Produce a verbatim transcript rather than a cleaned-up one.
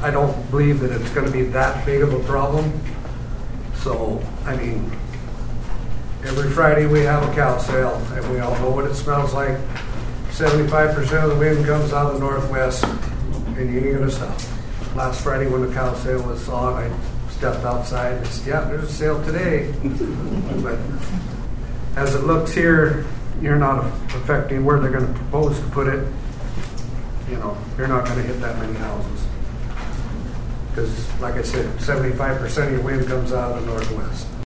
I don't believe that it's gonna be that big of a problem. So, I mean, every Friday we have a cow sale, and we all know what it smells like. seventy-five percent of the wind comes out of the northwest, and you ain't gonna stop. Last Friday when the cow sale was on, I stepped outside and said, yeah, there's a sale today. But as it looks here, you're not affecting where they're gonna propose to put it. You know, you're not gonna hit that many houses. Because, like I said, seventy-five percent of your wind comes out of the northwest.